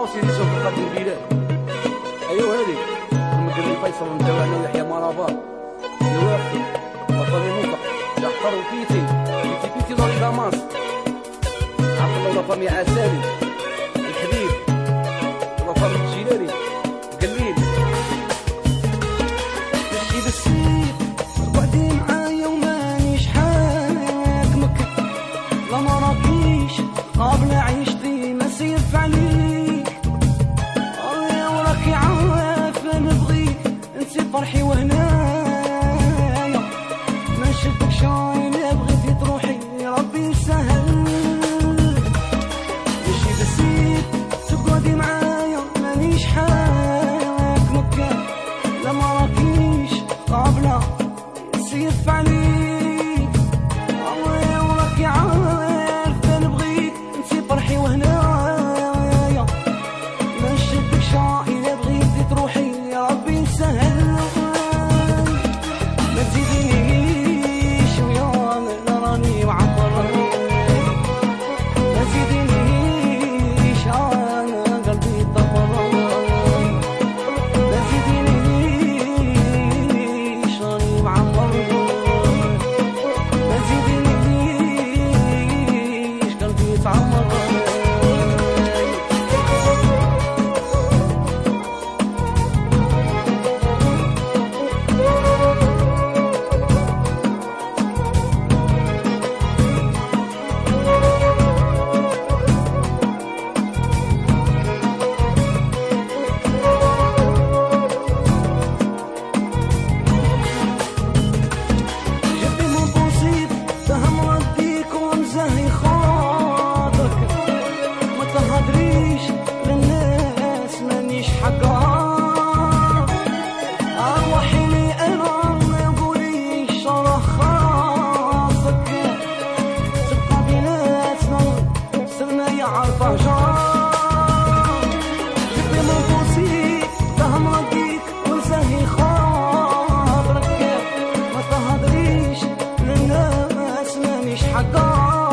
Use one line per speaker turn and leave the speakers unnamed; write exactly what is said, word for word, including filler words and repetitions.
سيدي سوف القدم البلاد. ايوا هذه المدرب فيصل نتاعنا ويحيى مرابا الوافي وطني موقع جحفر وكيتي كيتي كيتي ضري داماس عبد الله وفامي عسالي الحبيب وفامي الجيلاني قليل
مشي بالسيف وقعدي معايا ومانيش حاكمك لا ما راكيش قبل عيشتي ما سيف عليك يا وراكي عارف نبغيك نسي فرحي وهنايا ما شفتك شاين بغيتي تروحي ربي يسهل مشي بالسيف تقعدي معايا مانيش حاكمك لا ما راكيش قابلة سيف عليك يا وراكي عارف نبغيك نسي فرحي وهنايا ما نشدك شاي بغيتي تروحي يا ربي يسهل ما تزيدينيش ويا راني معمر ما تزيدينيش انا قلبي طمر ما تزيدينيش راني معمر ما تزيدينيش قلبي يتعمر جبي مو بسيط فهم رديك ومزهي خاطرك ما تهدريش للناس مانيش حقها أروحي لي أنا ما يقوليش شرح خاصك تبقى بيناتنا سرنا يعرفه جار جبي مو بسيط فهم رديك ومزهي خاطرك ما تهدريش للناس مانيش حقها